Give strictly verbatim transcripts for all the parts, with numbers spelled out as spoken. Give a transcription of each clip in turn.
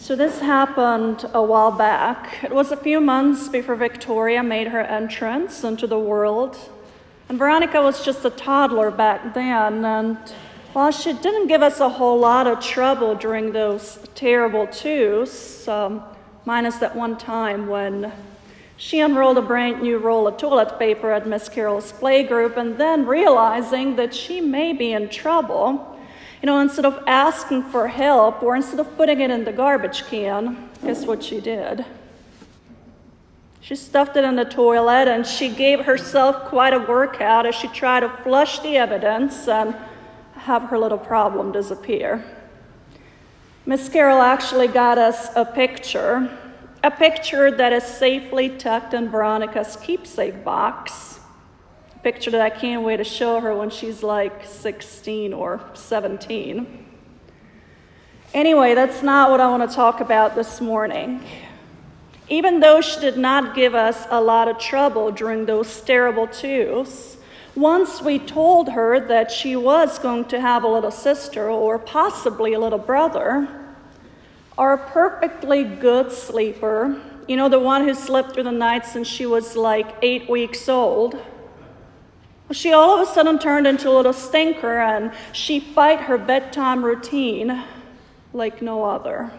So this happened a while back. It was a few months before Victoria made her entrance into the world. And Veronica was just a toddler back then. And while she didn't give us a whole lot of trouble during those terrible twos, um, minus that one time when she unrolled a brand new roll of toilet paper at Miss Carroll's playgroup, and then realizing that she may be in trouble, you know, instead of asking for help or instead of putting it in the garbage can, guess what she did? She stuffed it in the toilet, and she gave herself quite a workout as she tried to flush the evidence and have her little problem disappear. Miss Carroll actually got us a picture, a picture that is safely tucked in Veronica's keepsake box. Picture that I can't wait to show her when she's like sixteen or seventeen. Anyway, that's not what I want to talk about this morning. Even though she did not give us a lot of trouble during those terrible twos, once we told her that she was going to have a little sister or possibly a little brother, our perfectly good sleeper, you know, the one who slept through the night since she was like eight weeks old, she all of a sudden turned into a little stinker, and she fight her bedtime routine like no other.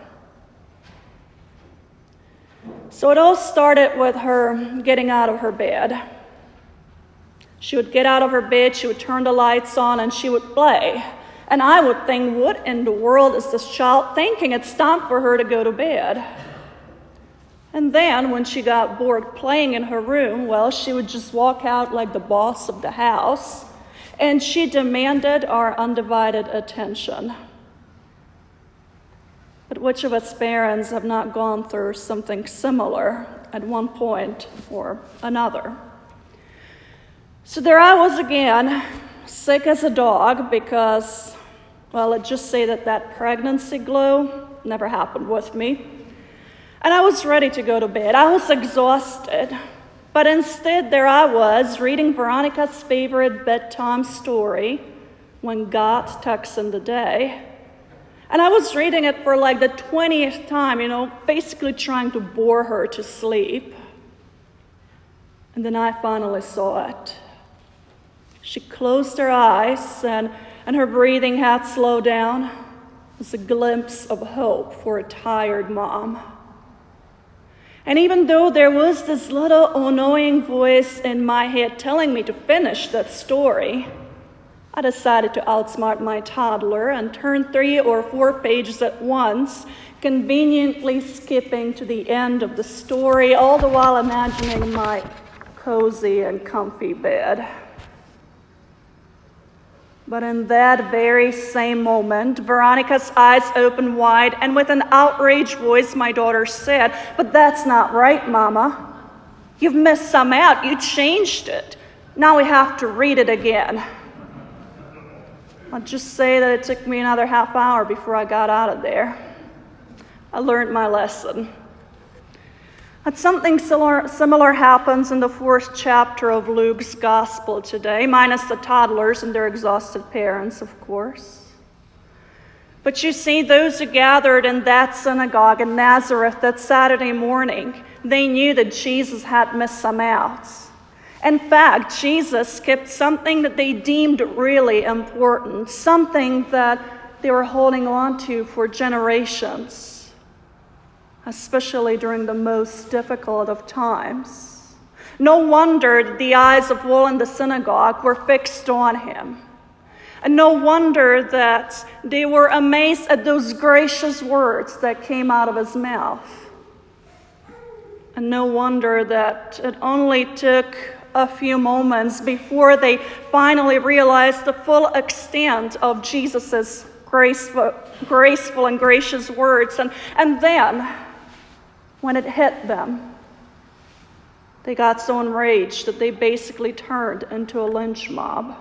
So it all started with her getting out of her bed. She would get out of her bed, she would turn the lights on, and she would play. And I would think, what in the world is this child thinking? It's time for her to go to bed. And then when she got bored playing in her room, well, she would just walk out like the boss of the house, and she demanded our undivided attention. But which of us parents have not gone through something similar at one point or another? So there I was again, sick as a dog because, well, let's just say that that pregnancy glow never happened with me. And I was ready to go to bed. I was exhausted. But instead, there I was, reading Veronica's favorite bedtime story, When God Tucks in the Day. And I was reading it for like the twentieth time, you know, basically trying to bore her to sleep. And then I finally saw it. She closed her eyes, and, and her breathing had slowed down. It was a glimpse of hope for a tired mom. And even though there was this little annoying voice in my head telling me to finish that story, I decided to outsmart my toddler and turn three or four pages at once, conveniently skipping to the end of the story, all the while imagining my cozy and comfy bed. But in that very same moment, Veronica's eyes opened wide, and with an outraged voice, my daughter said, "But that's not right, Mama. You've missed some out. You changed it. Now we have to read it again." I'll just say that it took me another half hour before I got out of there. I learned my lesson. But something similar, similar happens in the fourth chapter of Luke's gospel today, minus the toddlers and their exhausted parents, of course. But you see, those who gathered in that synagogue in Nazareth that Saturday morning, they knew that Jesus had missed some out. In fact, Jesus skipped something that they deemed really important, something that they were holding on to for generations, especially during the most difficult of times. No wonder that the eyes of all in the synagogue were fixed on him. And no wonder that they were amazed at those gracious words that came out of his mouth. And no wonder that it only took a few moments before they finally realized the full extent of Jesus' graceful, graceful and gracious words. And, and then, when it hit them, they got so enraged that they basically turned into a lynch mob.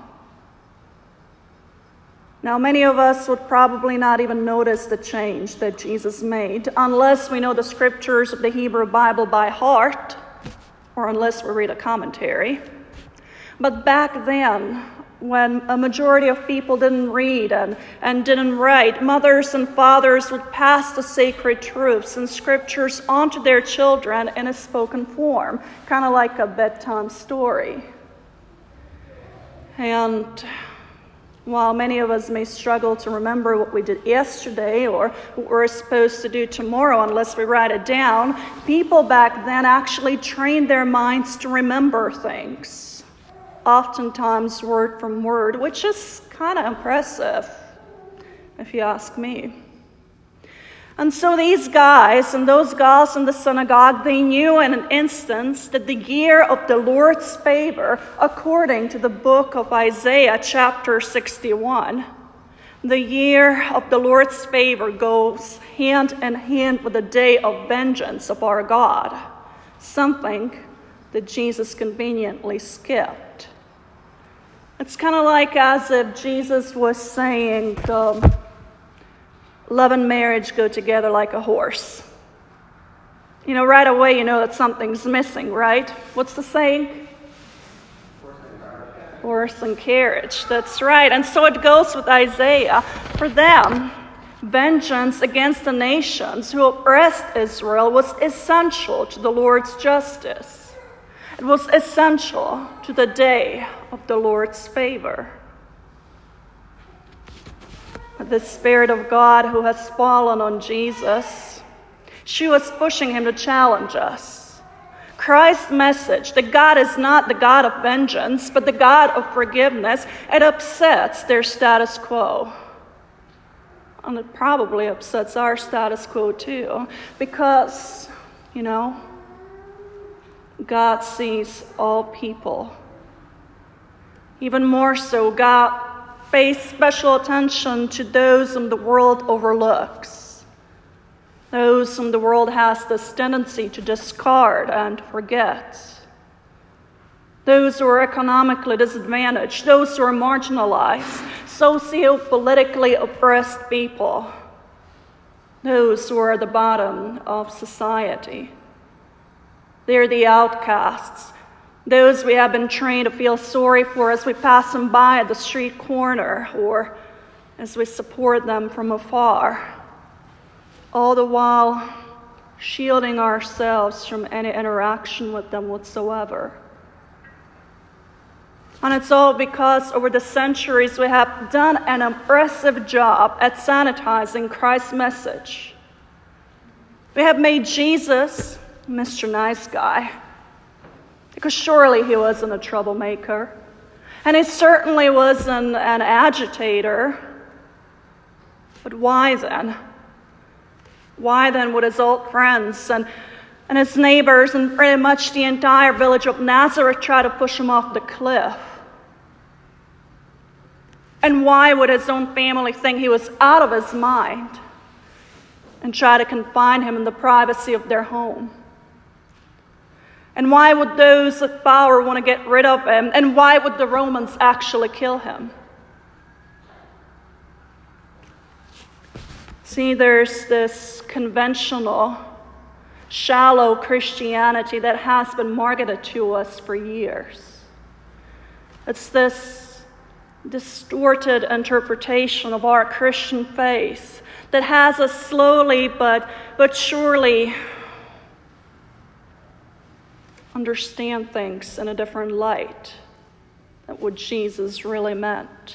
Now, many of us would probably not even notice the change that Jesus made unless we know the scriptures of the Hebrew Bible by heart, or unless we read a commentary. But back then, when a majority of people didn't read and, and didn't write, mothers and fathers would pass the sacred truths and scriptures onto their children in a spoken form, kind of like a bedtime story. And while many of us may struggle to remember what we did yesterday or what we're supposed to do tomorrow unless we write it down, people back then actually trained their minds to remember things, oftentimes word from word, which is kind of impressive, if you ask me. And so these guys and those gals in the synagogue, they knew in an instant that the year of the Lord's favor, according to the book of Isaiah, chapter sixty-one, the year of the Lord's favor goes hand in hand with the day of vengeance of our God, something that Jesus conveniently skipped. It's kind of like as if Jesus was saying, um, love and marriage go together like a horse. You know, right away you know that something's missing, right? What's the saying? Horse and carriage. That's right. And so it goes with Isaiah. For them, vengeance against the nations who oppressed Israel was essential to the Lord's justice. It was essential to the day of the Lord's favor. The Spirit of God who has fallen on Jesus, she was pushing him to challenge us. Christ's message that God is not the God of vengeance, but the God of forgiveness, it upsets their status quo. And it probably upsets our status quo too, because, you know, God sees all people. Even more so, God pays special attention to those whom the world overlooks, those whom the world has this tendency to discard and forget, those who are economically disadvantaged, those who are marginalized, socio-politically oppressed people, those who are at the bottom of society. They're the outcasts, those we have been trained to feel sorry for as we pass them by at the street corner or as we support them from afar, all the while shielding ourselves from any interaction with them whatsoever. And it's all because over the centuries we have done an impressive job at sanitizing Christ's message. We have made Jesus Mister Nice Guy, because surely he wasn't a troublemaker. And he certainly wasn't an agitator. But why then? Why then would his old friends and, and his neighbors and pretty much the entire village of Nazareth try to push him off the cliff? And why would his own family think he was out of his mind and try to confine him in the privacy of their home? And why would those with power want to get rid of him? And why would the Romans actually kill him? See, there's this conventional, shallow Christianity that has been marketed to us for years. It's this distorted interpretation of our Christian faith that has us slowly but, but surely understand things in a different light than what Jesus really meant.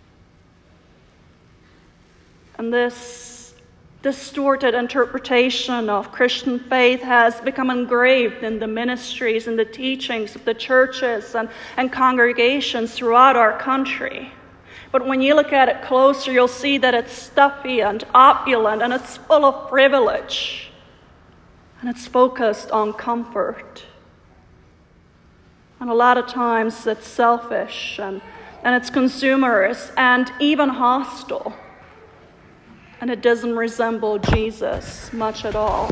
And this distorted interpretation of Christian faith has become engraved in the ministries and the teachings of the churches and, and congregations throughout our country. But when you look at it closer, you'll see that it's stuffy and opulent and it's full of privilege. And it's focused on comfort. And a lot of times it's selfish and, and it's consumerist and even hostile. And it doesn't resemble Jesus much at all.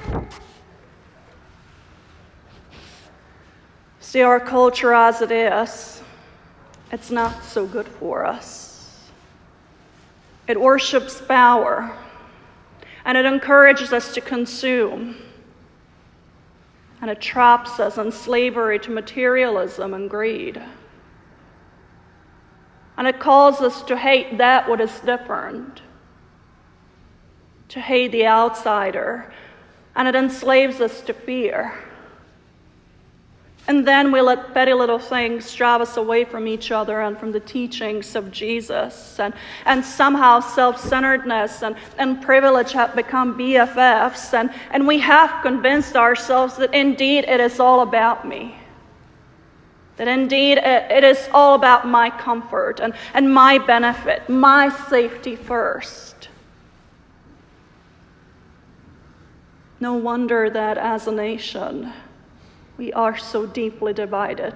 See, our culture as it is, it's not so good for us. It worships power, and it encourages us to consume. And it traps us in slavery to materialism and greed. And it calls us to hate that what is different, to hate the outsider, and it enslaves us to fear. And then we let petty little things drive us away from each other and from the teachings of Jesus. And, and somehow self-centeredness and, and privilege have become B F Fs. And, and we have convinced ourselves that indeed it is all about me. That indeed it, it is all about my comfort and, and my benefit, my safety first. No wonder that as a nation, we are so deeply divided.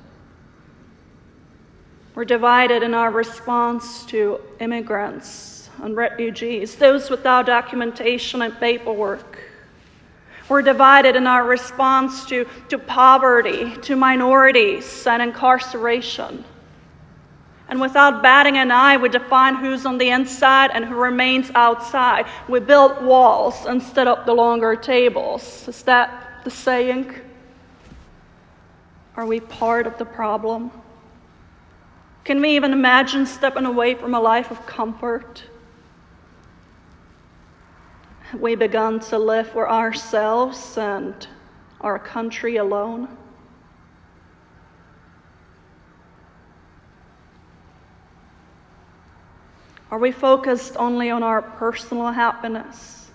We're divided in our response to immigrants and refugees, those without documentation and paperwork. We're divided in our response to, to poverty, to minorities, and incarceration. And without batting an eye, we define who's on the inside and who remains outside. We build walls instead of the longer tables. Is that the saying? Are we part of the problem? Can we even imagine stepping away from a life of comfort? Have we begun to live for ourselves and our country alone? Are we focused only on our personal happiness?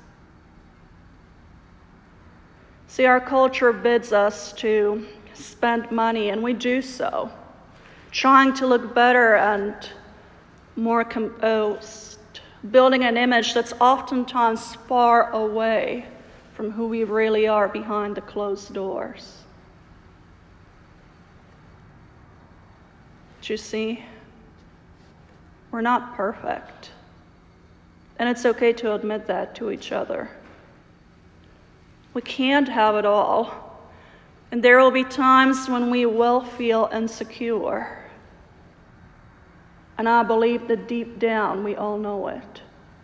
See, our culture bids us to spend money, and we do so, trying to look better and more composed, building an image that's oftentimes far away from who we really are behind the closed doors. Do you see? We're not perfect, and it's okay to admit that to each other. We can't have it all. And there will be times when we will feel insecure. And I believe that deep down we all know it.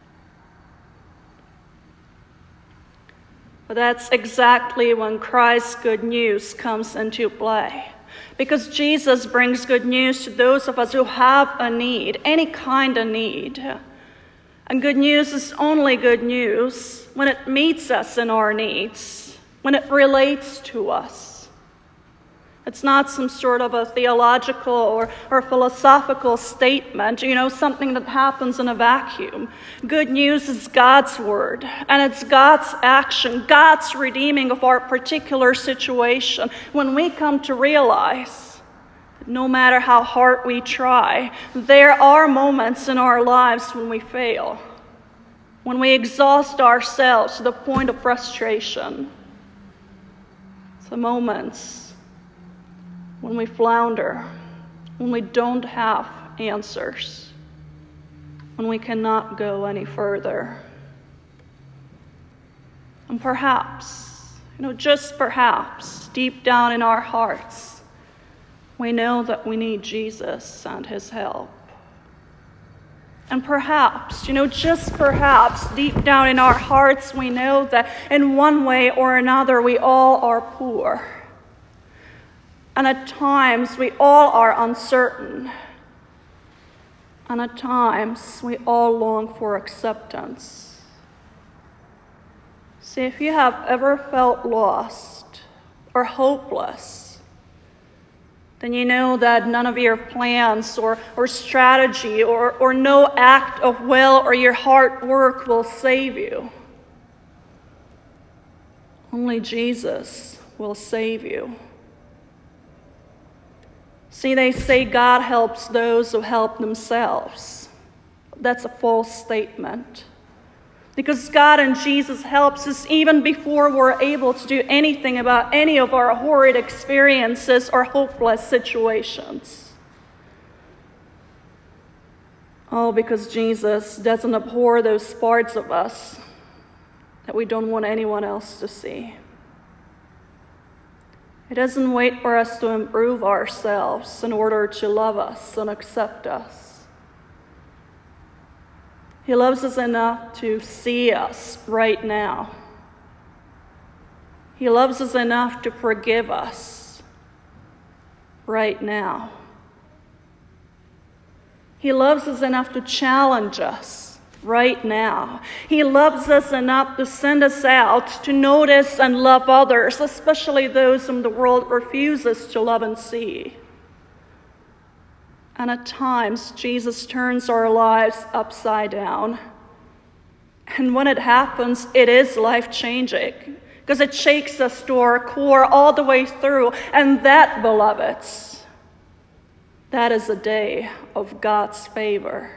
But that's exactly when Christ's good news comes into play. Because Jesus brings good news to those of us who have a need, any kind of need. And good news is only good news when it meets us in our needs, when it relates to us. It's not some sort of a theological or, or philosophical statement, you know, something that happens in a vacuum. Good news is God's word, and it's God's action, God's redeeming of our particular situation. When we come to realize that no matter how hard we try, there are moments in our lives when we fail, when we exhaust ourselves to the point of frustration. The moments when we flounder, when we don't have answers, when we cannot go any further. And perhaps, you know, just perhaps, deep down in our hearts, we know that we need Jesus and his help. And perhaps, you know, just perhaps, deep down in our hearts, we know that in one way or another, we all are poor. And at times, we all are uncertain. And at times, we all long for acceptance. See, if you have ever felt lost or hopeless, then you know that none of your plans or, or strategy or, or no act of will or your hard work will save you. Only Jesus will save you. See, they say God helps those who help themselves. That's a false statement. Because God and Jesus helps us even before we're able to do anything about any of our horrid experiences or hopeless situations. All because Jesus doesn't abhor those parts of us that we don't want anyone else to see. He doesn't wait for us to improve ourselves in order to love us and accept us. He loves us enough to see us right now. He loves us enough to forgive us right now. He loves us enough to challenge us right now. He loves us enough to send us out to notice and love others, especially those whom the world refuses to love and see. And at times, Jesus turns our lives upside down. And when it happens, it is life-changing, because it shakes us to our core all the way through. And that, beloveds, that is a day of God's favor.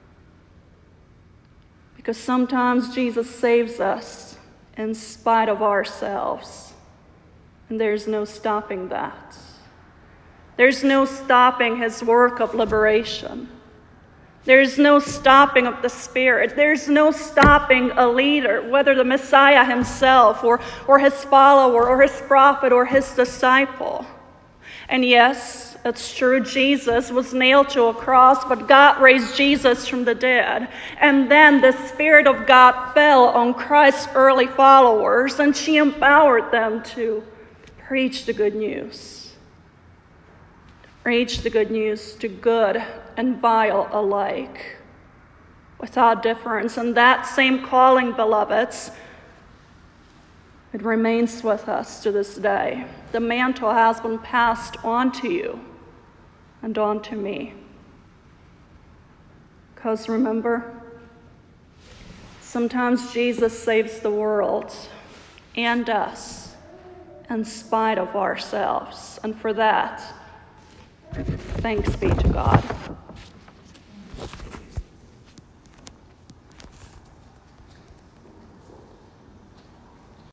Because sometimes Jesus saves us in spite of ourselves. And there's no stopping that. There's no stopping his work of liberation. There's no stopping of the Spirit. There's no stopping a leader, whether the Messiah himself or, or his follower or his prophet or his disciple. And yes, it's true, Jesus was nailed to a cross, but God raised Jesus from the dead. And then the Spirit of God fell on Christ's early followers, and she empowered them to preach the good news. Preach the good news to good and vile alike, without difference. And that same calling, beloveds, it remains with us to this day. The mantle has been passed on to you and on to me. Because remember, sometimes Jesus saves the world and us in spite of ourselves. And for that, thanks be to God.